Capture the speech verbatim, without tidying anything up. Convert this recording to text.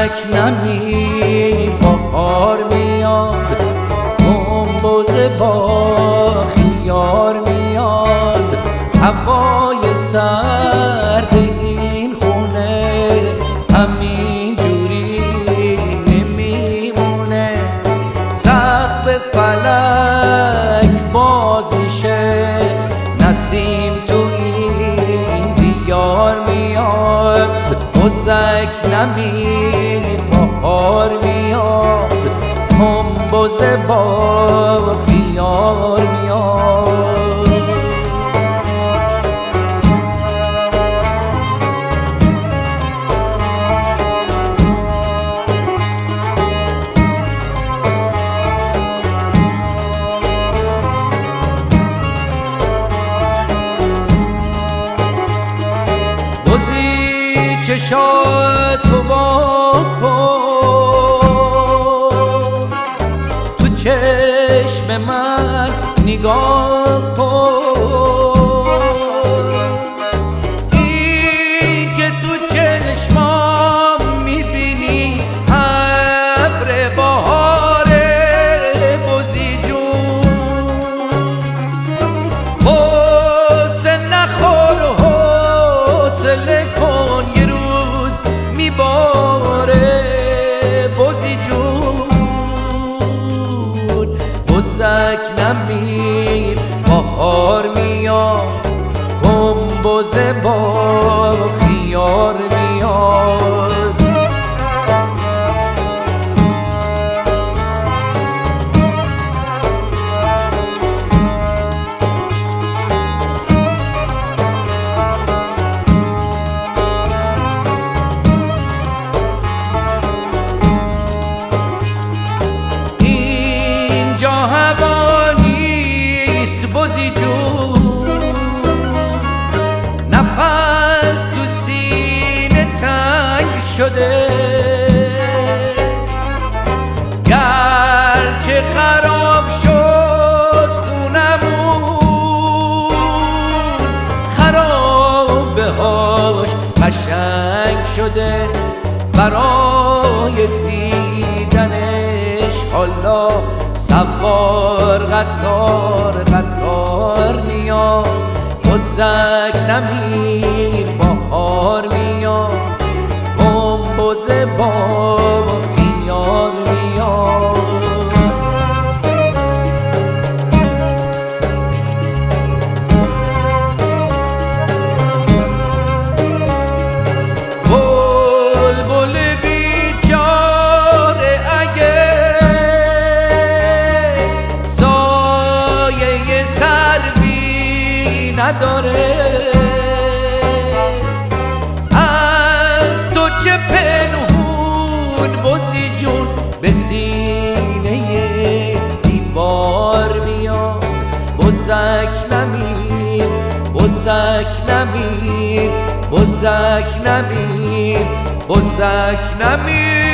بزک نمی بهار میاد، گنبد با خیار میاد، هوای سرد این خونه همین جوری نمیمونه. سقف فلک باز میشه، نسیم تو این دیار میاد. بزک نمی بهار میاد، گنبد با خیار میاد. بزی چشاتو وا کن، تو چشم من نگاه کن. این که تو چشمام میبینی ابر بهاره. بزی جون غصه نخور و حوصله کن، یه روز میباره. بزی جون بزک نمی بهار میاد، گنبد با خیار میاد. اینجا هوا نیست بزی جون، نفس تو سینه تنگ شده. گرچه خراب شد خونمون، خرابه هاش قشنگ شده. برای دیدنش حالا سوار قطار قطار میاد. بزک نمی بهار میاد، گنبد با خیار میاد. بلبل بیچاره اگه سایه سروی نداره، از تو چه پنهون بزی جون به سینه دیوار میاد. بزک نمی بزک نمی بزک نمی بزک نمی